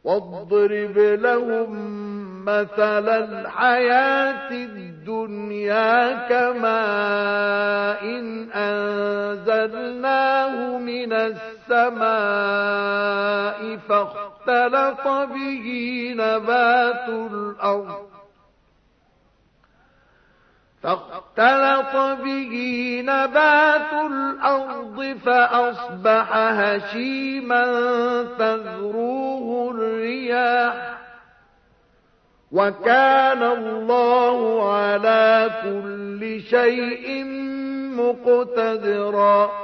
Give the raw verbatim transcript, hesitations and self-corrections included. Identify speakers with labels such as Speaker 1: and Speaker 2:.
Speaker 1: واضرب لهم مثل الحياة الدنيا كماء إن أنزلناه من السماء فاختلط به نبات الأرض فاختلط به نبات الأرض فأصبح هشيما تذروه الرياح وكان الله على كل شيء مقتدرا